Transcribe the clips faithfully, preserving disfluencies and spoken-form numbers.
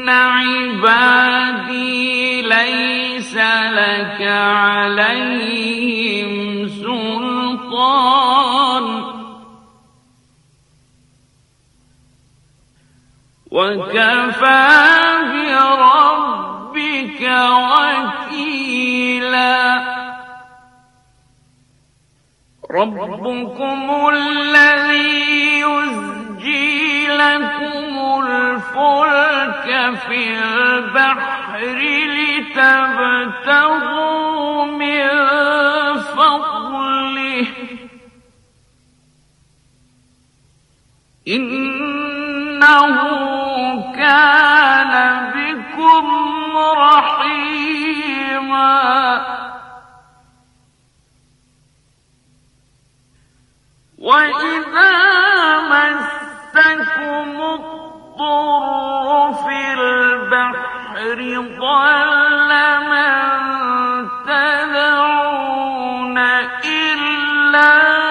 عبادي ليس لك عليهم سلطان وكفى بربك وكيلا. ربكم الذي يزجي لكم الفلك في البحر لتبتغوا من فضله إنه كان بكم رحيما. وإذا مسكم الضر في البحر ضل من تدعون إلا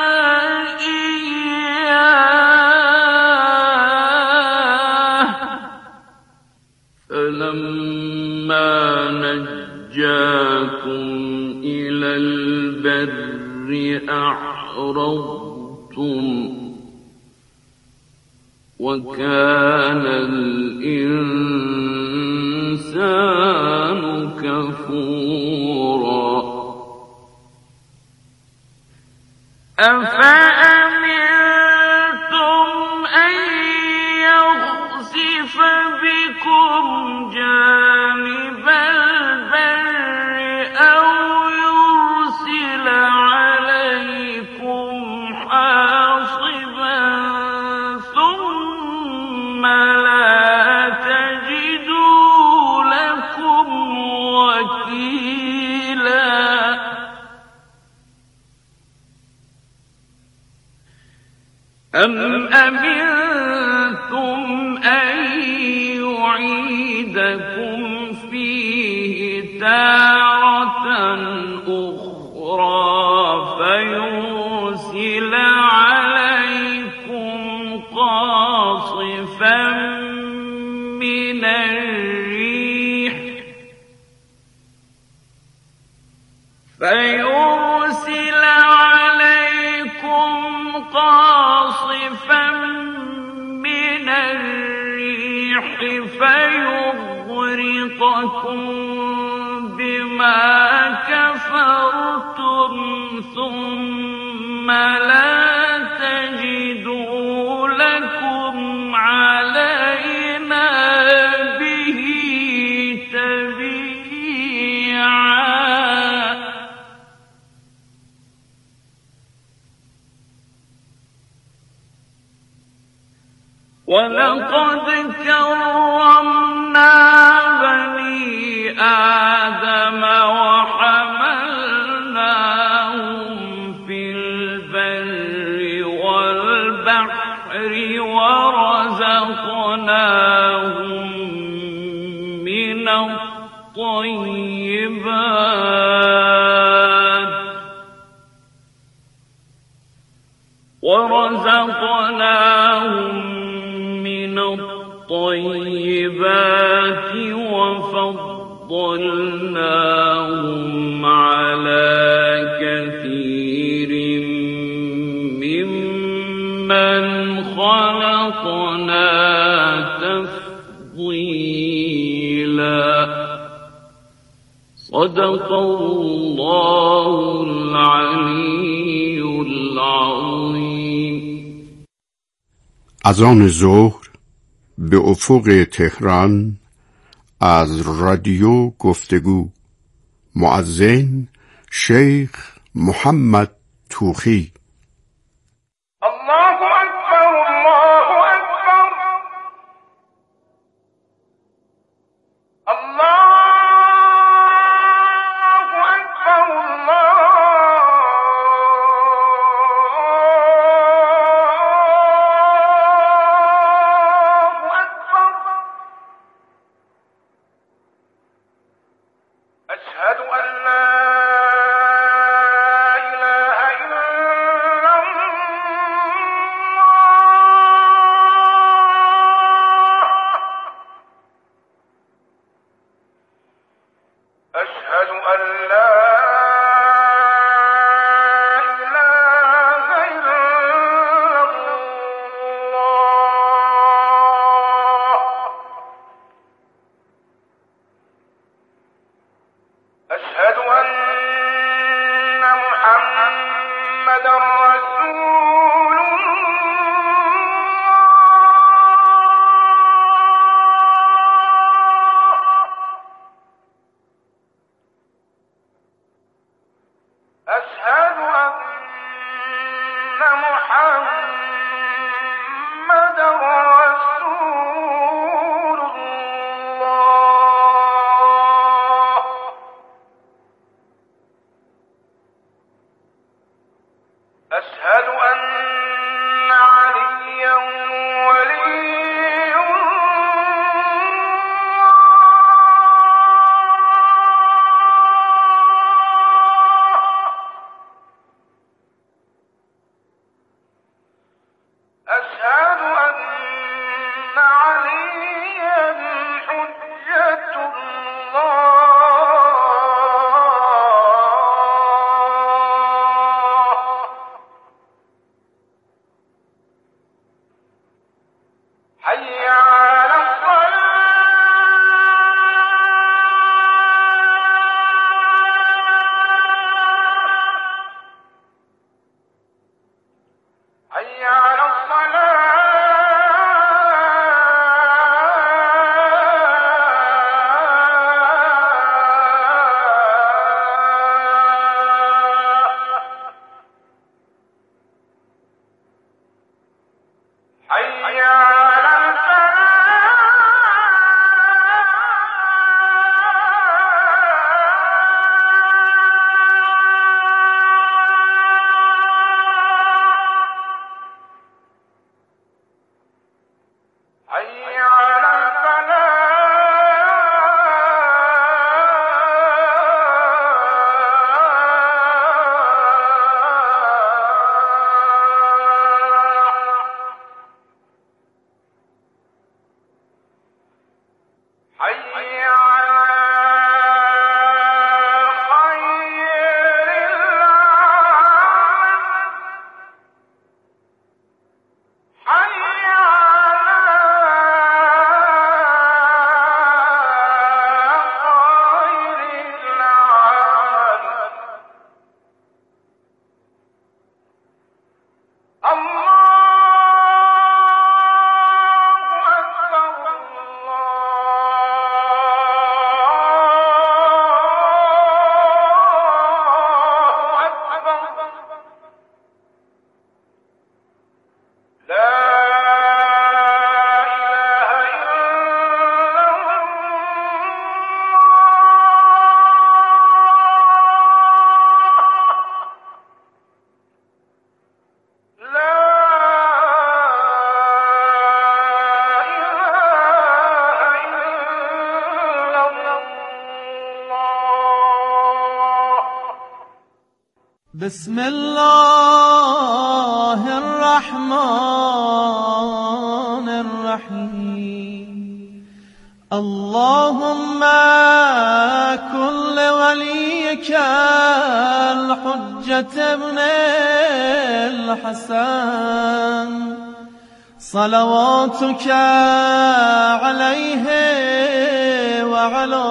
إياه فلما نجاكم إلى البر أعرضتم وكان الإنسان كفورا. أفأمنتم أن يخسف بكم جانب البر أو يرسل عليكم حاصبا ثم لا تجدوا لكم وكيلا. أم أمنتم أن يعيدكم فيه تارة أخرى فيرسل عليكم قاصفا من الريح فيرسل عليكم قاصفا من الريح فيغرقكم بما كفرتم ثم لا تجدوا لكم علينا به تبيعا. ولقد كرمنا بني آدم وحملناهم في البر والبحر ورزقناهم من الطيبات ورزقناهم من الطيبات وفضلناهم على كثير ممن خلقنا تفضيلا. صدق الله العلي العظيم. اذان ظهر به افق تهران از رادیو گفتگو. مؤذن شیخ محمد توخی. الله اکبر الله اکبر الله اکبر الله أشهد أن لا إله إلا أن لا إله إلا الله أشهد أن محمدا رسول أشهد أن محمدا رسول الله أشهد أن عليا ولي أشهد أن عليا حجة الله حي على الصلاة حي على حي على حي على حي على خير العمل حي على خير العمل الله أكبر الله أكبر لا إله إلا الله لا إله إلا الله بسم الله الرحمن الرحيم اللهم كن لوليك الحجة ابن الحسن صلواتك عليه وعلى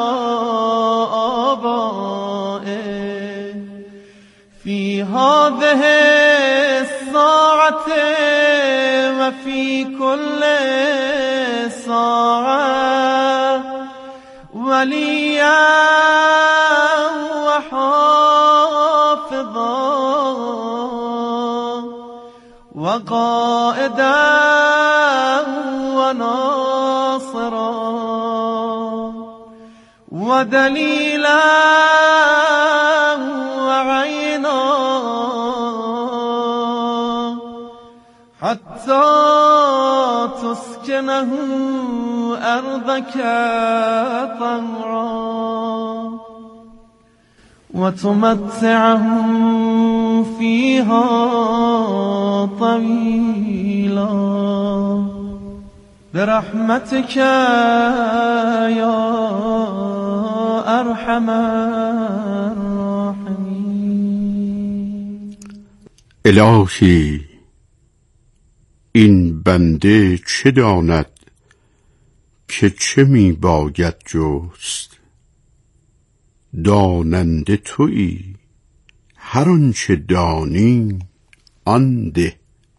آبائه في هذه الساعة وفي كل ساعة وليا وحافظا وقائدا وناصرا ودليلا وعينا حتى تسكنه أرضك طوعا وتمتعه فيها طويلا برحمتك يا أرحم الراحمين. الهی این بنده چه داند که چه می باید جست؟ داننده تویی، هر آنچه دانی آن ده.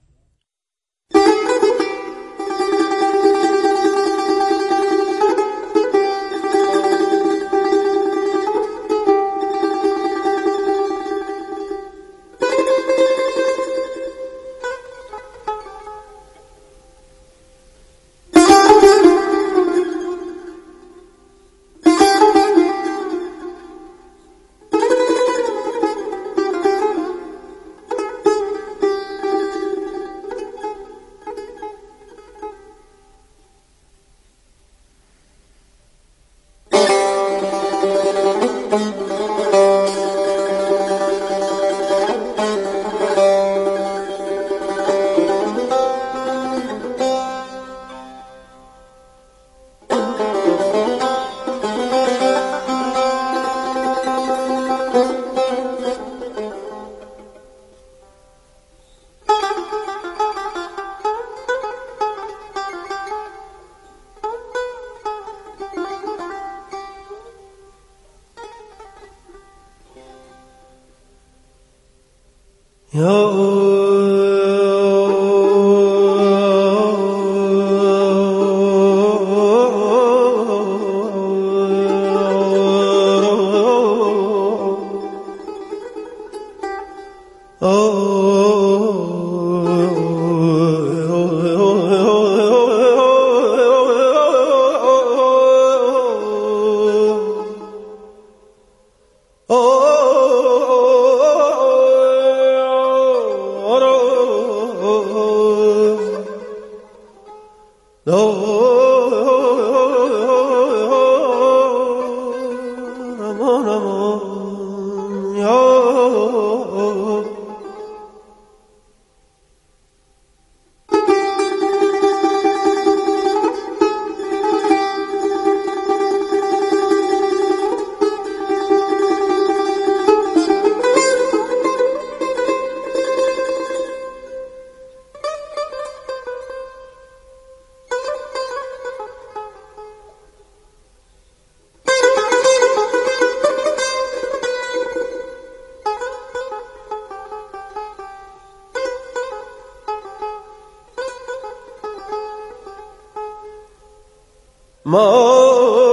ما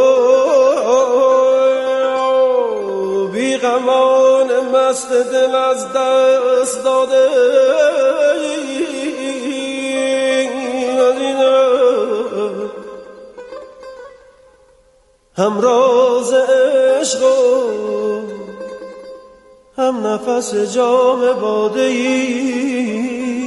بی غمان مست دل از دست داده هم راز عشق و هم نفس جام باده ای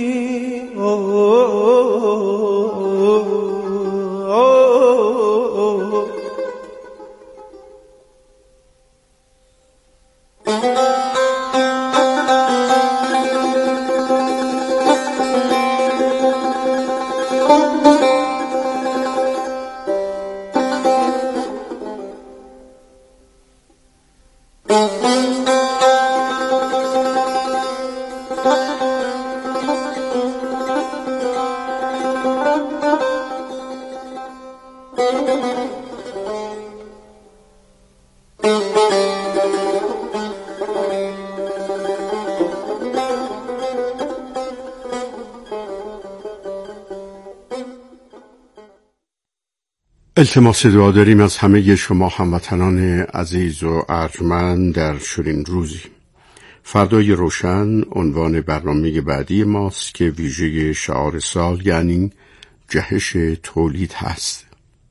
التماس دعا داریم از همه شما هموطنان عزیز و ارجمند در چنین روزی. فردای روشن عنوان برنامه بعدی ماست که ویژه شعار سال یعنی جهش تولید هست.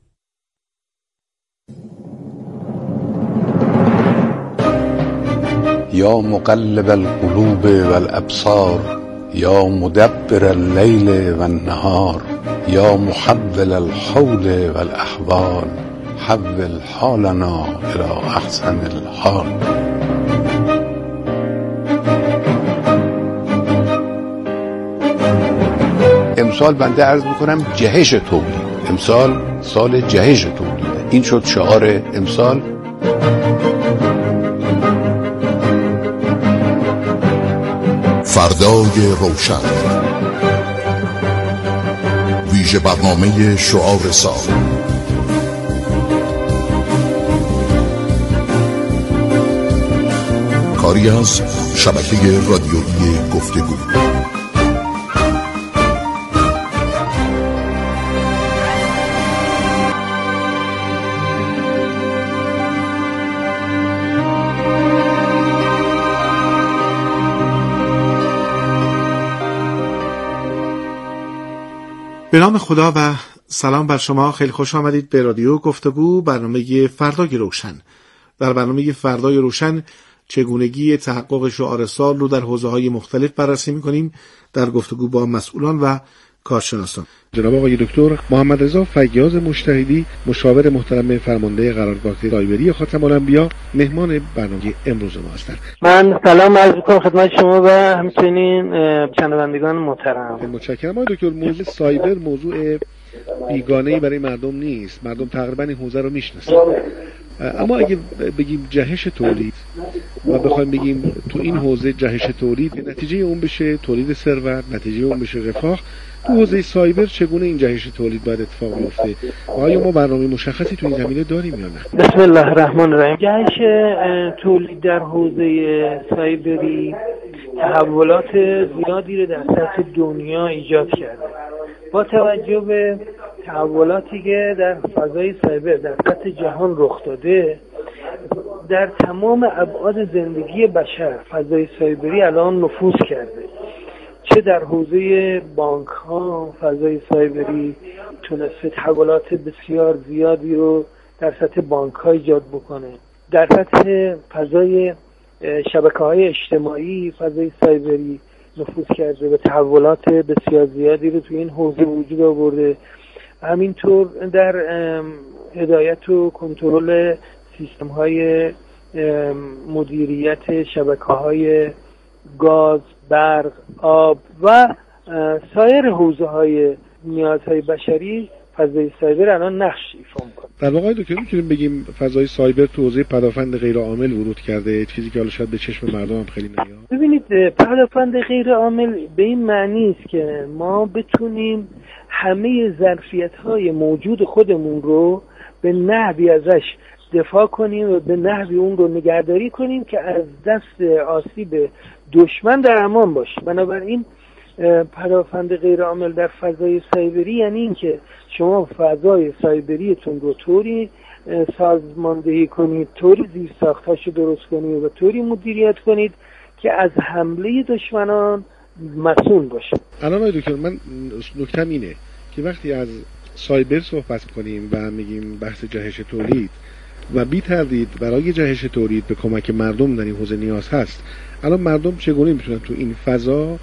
یا مقلب القلوب والابصار یا مدبر اللیل والنهار یا محول الحول والاحوال حول حالنا الى احسن الحال. امسال بنده عرض میکنم جهش تولید، امسال سال جهش تولید، این شد شعار امسال فردای روشن، ویژه برنامه شعار سال. کاری از شبکه رادیویی گفتگو. به نام خدا و سلام بر شما. خیلی خوش آمدید به رادیو گفتگو، برنامه فردای روشن. در برنامه فردای روشن چگونگی تحقق شعار سال رو در حوزه‌های مختلف بررسی می‌کنیم، در گفتگو با مسئولان و کارشناسان. جناب آقای دکتر محمد رضا فیاض مجتهدی، مشاور محترم فرمانده قرارگاه سایبری خاتم الانبیا، مهمان برنامه امروز ما هستند. من سلام عرض می‌کنم خدمت شما و همچنین شنوندگان محترم. متشکرم آقای دکتر. موضوع سایبر موضوع بیگانه‌ای برای مردم نیست. مردم تقریبا این حوزه رو میشناسن. اما اگه بگیم جهش تولید و بخوایم بگیم تو این حوزه جهش تولید نتیجه اون بشه تولید ثروت، نتیجه اون بشه رفاه، تو حوزه سایبر چگونه این جهش تولید باید اتفاق بیفته؟ آیا ما برنامه مشخصی تو این زمینه داریم یا نه؟ بسم الله الرحمن الرحیم. جهش تولید در حوزه سایبری تحولات زیادی رو در سطح دنیا ایجاد کرده. با توجه به تحولاتی که در فضای سایبر در سطح جهان رخ داده، در تمام ابعاد زندگی بشر فضای سایبری الان نفوذ کرده. چه در حوزه بانک ها فضای سایبری تونسته تحولات بسیار زیادی رو در سطح بانک ها ایجاد بکنه، در سطح فضای شبکه های اجتماعی فضای سایبری نفوذ کرده و تحولات بسیار زیادی رو توی این حوزه وجود آورده. همینطور در هدایت و کنترل سیستم های مدیریت شبکه های گاز، برق، آب و سایر حوزه های نیازهای بشری فضای سایبر الان نقش ایفا می‌کنه. در واقع دکتر میتونیم بگیم فضای سایبر تو حوزه پدافند غیر عامل ورود کرده، چیزی که حالا شاید به چشم مردم هم خیلی نیاد. ببینید، پدافند غیر عامل به این معنی است که ما بتونیم همه ظرفیت‌های موجود خودمون رو به نحوی ازش دفاع کنیم و به نحوی اون رو نگهداری کنیم که از دست آسیب دشمن در امان باشه. بنابراین پدافند غیر عامل در فضای سایبری یعنی این که شما فضای سایبریتون رو طوری سازماندهی کنید، طوری زیرساختاشو درست کنید و طوری مدیریت کنید که از حمله دشمنان مصون باشه. الان آقای دکتر من نکتم اینه که وقتی از سایبر صحبت کنیم و میگیم بحث جهش تولید و بی تردید برای جهش تولید به کمک مردم در این حوزه نیاز هست، الان مردم چگونه میتونن تو این فضا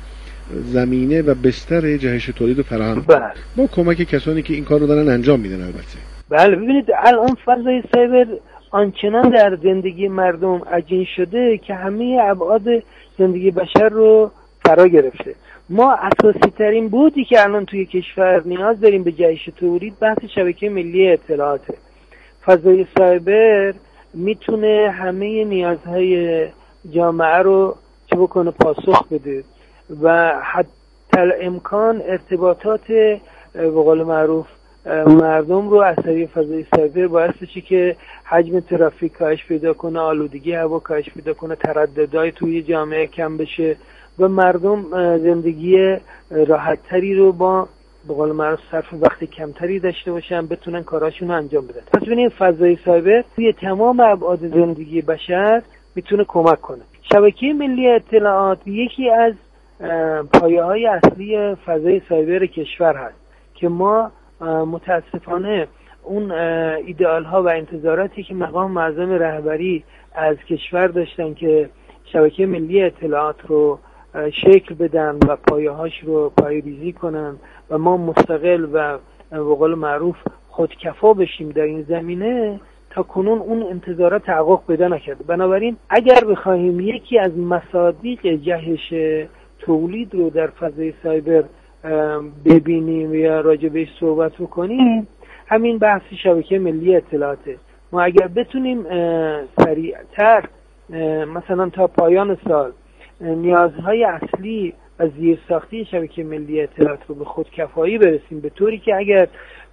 زمینه و بستر جهش تولید رو فراهم کنن با کمک کسانی که این کار رو دارن انجام میدن؟ البته بله، ببینید الان فضای سایبر آنچنان در زندگی مردم عجین شده که همه ابعاد زندگی بشر رو فرا گرفته. ما اساسی ترین بودی که الان توی کشور نیاز داریم به جهش تولید بحث شبکه ملی اطلاعاته. فضای سایبر میتونه همه نیازهای جامعه رو چه بکنه پاسخ بده و حتی امکان ارتباطات به قول معروف مردم رو از طریق فضای سایبر باعث بشه که حجم ترافیک کاهش پیدا کنه، آلودگی هوا کاهش پیدا کنه، ترددهای توی جامعه کم بشه و مردم زندگی راحت‌تری رو با به قول معروف صرف وقت کمتری داشته باشن، بتونن کاراشون رو انجام بدن. پس ببینید فضای سایبر توی تمام ابعاد زندگی بشر میتونه کمک کنه. شبکه ملی اطلاعات یکی از پایه‌های اصلی فضای سایبر کشور هست که ما متاسفانه اون ایدئال ها و انتظاراتی که مقام معظم رهبری از کشور داشتن که شبکه ملی اطلاعات رو شکل بدن و پایه‌هاش رو پایه‌ریزی کنن و ما مستقل و به قول معروف خودکفا بشیم در این زمینه، تا کنون اون انتظارات تحقق پیدا نکرده. بنابراین اگر بخوایم یکی از مصادیق جهش تولید رو در فضای سایبر ببینیم یا راجع بهش صحبت بکنیم، همین بحث شبکه ملی اطلاعاته. ما اگر بتونیم سریعتر مثلا تا پایان سال نیازهای اصلی و زیرساختی شبکه ملی اطلاعات رو به خودکفایی برسیم، به طوری که اگر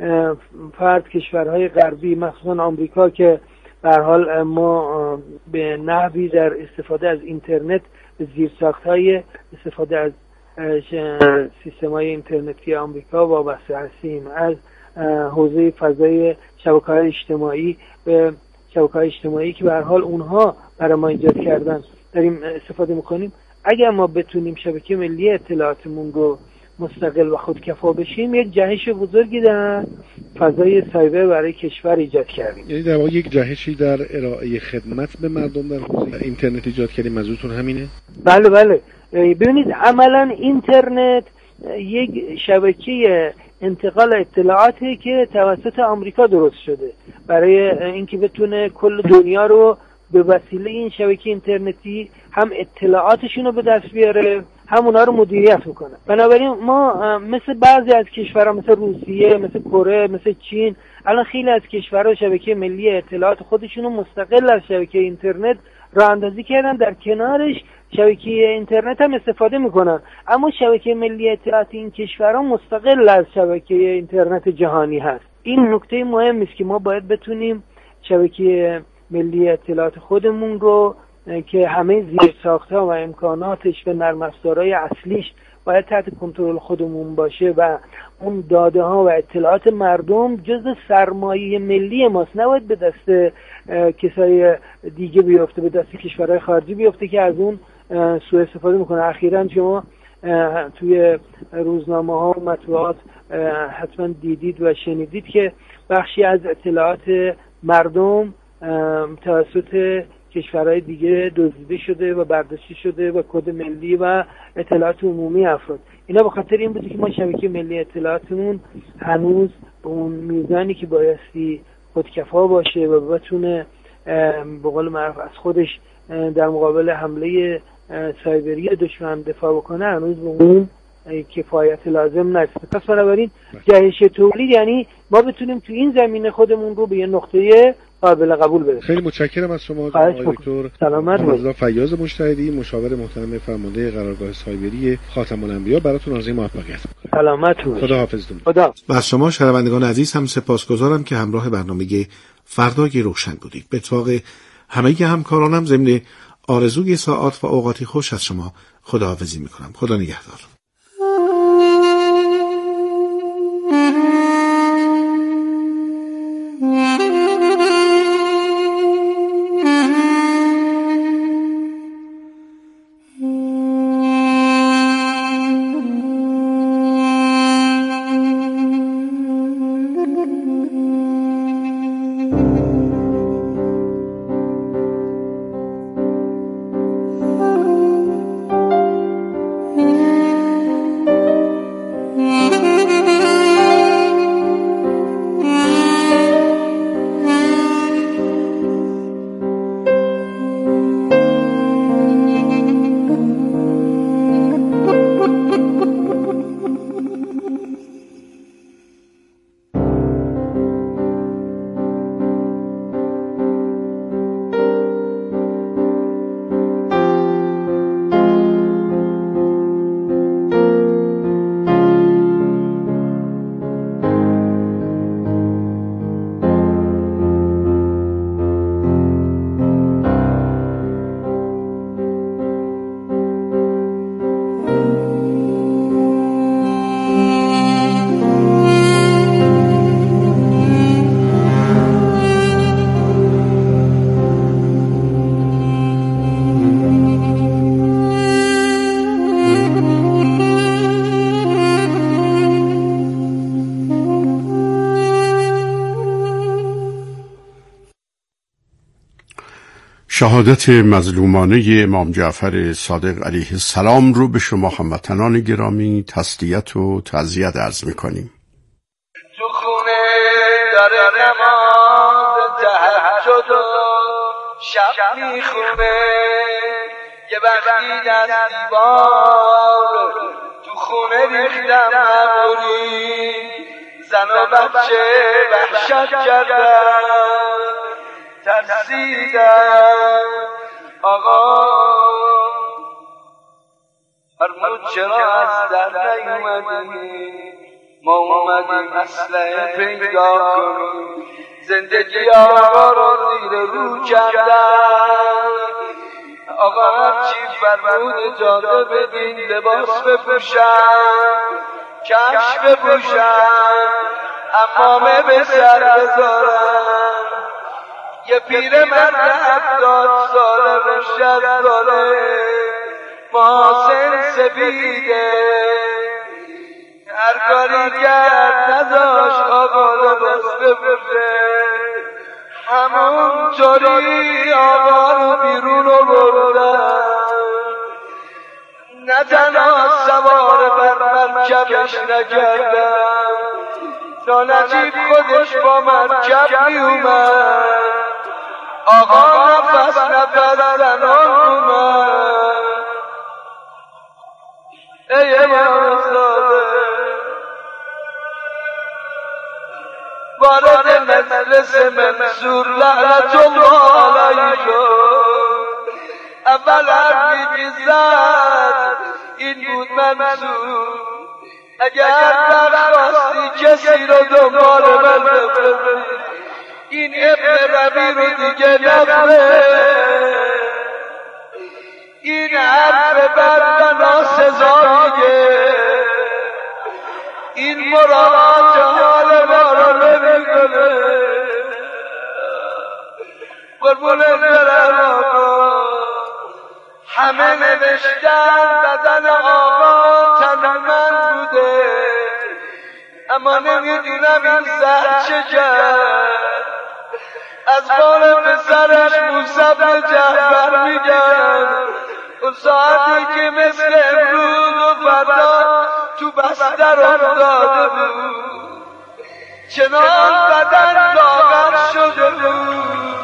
فرد کشورهای غربی مخصوصا آمریکا که به هر حال ما به نحوی در استفاده از اینترنت به زیرساخت‌های استفاده از سیستم‌های اینترنتی آمریکا وابسته هستیم، از حوزه فضای شبکه‌های اجتماعی به شبکه‌های اجتماعی که به هر حال اونها برای ما ایجاد کردن داریم استفاده می‌کنیم. اگر ما بتونیم شبکه ملی اطلاعاتمون رو مستقل و خودکفا بشیم، یک جهش بزرگی در فضای سایبر برای کشور ایجاد کردیم. یعنی در واقع یک جهشی در ارائه خدمت به مردم در حوزه اینترنت ایجاد کردیم. منظورتون همینه؟ بله بله. ببینید عملاً اینترنت یک شبکه انتقال اطلاعاتی که توسط آمریکا درست شده برای اینکه بتونه کل دنیا رو به وسیله این شبکه اینترنتی هم اطلاعاتشون رو به دست بیاره، هم اونا رو مدیریت بکنه. بنابراین ما مثل بعضی از کشورها مثل روسیه، مثل کره، مثل چین، الان خیلی از کشورها شبکه ملی اطلاعات خودشون رو مستقل از شبکه اینترنت راه اندازی کردن، در کنارش شبکه اینترنت هم استفاده میکنن، اما شبکه ملی اطلاعات این کشورها مستقل از شبکه اینترنت جهانی هست. این نکته مهم است که ما باید بتونیم شبکه ملی اطلاعات خودمون رو که همه زیرساخت‌ها و امکاناتش و نرم افزارهای اصلیش باید تحت کنترل خودمون باشه و اون داده ها و اطلاعات مردم جزء سرمایه ملی ماست، نباید به دست کسای دیگه بیفته، به دست کشورهای خارجی بیفته که از اون سوء استفاده میکنه. اخیراً شما توی روزنامه ها و مطبوعات حتما دیدید و شنیدید که بخشی از اطلاعات مردم توسط کشورهای دیگه دزدیده شده و برداشته شده و کد ملی و اطلاعات عمومی افراد. اینا به خاطر این بوده که ما شبکه ملی اطلاعاتمون هنوز به اون میزانی که بایستی خودکفا باشه و بتونه به قول معروف از خودش در مقابل حمله سایبری دشمن دفاع بکنه، هنوز به اون کفایت لازم نرسیده. پس بنابراین جهش تولید یعنی ما بتونیم تو این زمینه خودمون رو به یه نقطه قابل قبول برسونیم. خیلی متشکرم از شما جناب دکتر سلامت باشید. فیاض مجتهدی، مشاور محترم فرمانده قرارگاه سایبری خاتم الانبیا، براتون آرزوی موفقیت می‌کنم. سلامت باشید. خدا حافظتون. خدا. و از شما شنوندگان عزیز هم سپاسگزارم که همراه برنامه فردای روشن بودید. به اتفاق همه همکارانم ضمن آرزوی ساعات و اوقاتی خوش از شما خداحافظی می‌کنم. خدا نگهدار. شهادت مظلومانه امام جعفر صادق علیه السلام رو به شما هموطنان گرامی تسلیت و تعزیت عرض می‌کنیم. تو خونه داره نماز تهجد و شب میخونه، یه وقتی دست دیوار تو خونه ریختم ابری، زن و بچه وحشت کردن، ترسیدم آقا فرمود چرا از در نیومدی ما اومدیم اسلحه پیدا کنیم زندگی آقا رو زیر رو کردن آقا هرچی فرمود اجازه بدین لباس بپوشن کفش بپوشن امامه به سر بذارن یه پیر مرد هفتاد ساله و شصت ساله محاسن سفیده هر کاری کرد نداشت آقا لباس بپوشه همونطوری آقا رو بیرون رو بردن نه تنها سوار بر مرکبش نکردن تا نجیب خودش با مرکب می اومد آقا نفس نفس زنان اومد ای امام صادق وارد مجلس منصور لعنت الله علیه اول حرفی که زد این بود منصور اگر درخواستی کسی رو دنبال من بفرستی این ابن ربی رو دیگه نفره این حرف بد و ناسزاییه این مراعات حال ما رو نمیکنه قربون برم آقا همه نوشتن بدن آقا تن من بوده اما نمیدونم این زهر چه کرد از بال پسرش موسی بن جعفر میگن اون ساعتی که مثل امروز و فردا تو بستر افتاده بود چنان بدن لاغر شده بود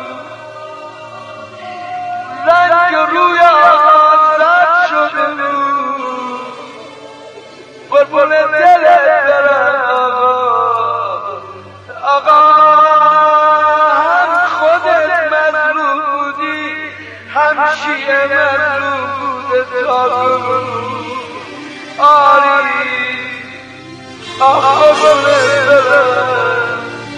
رنگ روی آقا زرد شده بود قربون دلت برم آقا آقا هم خودت مظلوم بودی هم شیعه مظلوم بوده تا آری آقا قربونت برم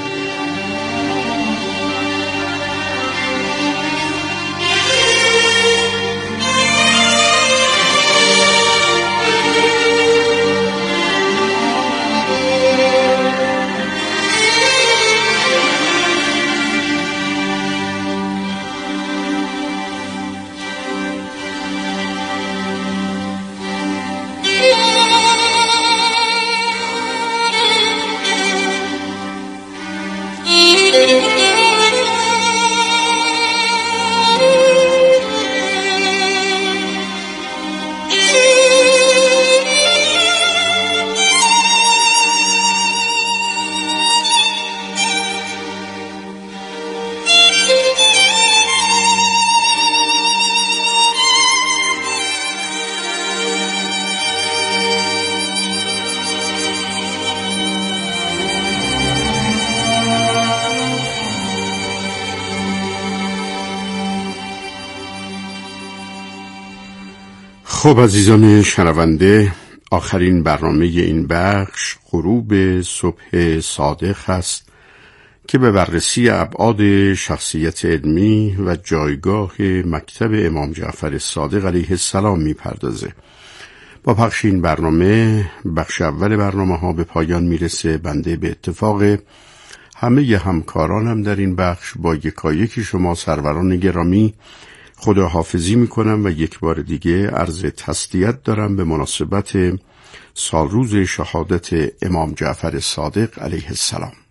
خب عزیزان شنونده، آخرین برنامه این بخش غروب صبح صادق است که به بررسی ابعاد شخصیت علمی و جایگاه مکتب امام جعفر صادق علیه السلام می‌پردازه. با پخش این برنامه بخش اول برنامه ها به پایان میرسه. بنده به اتفاق همه همکارانم در این بخش با یکایک شما سروران گرامی خداحافظی میکنم و یک بار دیگه عرض تسلیت دارم به مناسبت سالروز شهادت امام جعفر صادق علیه السلام.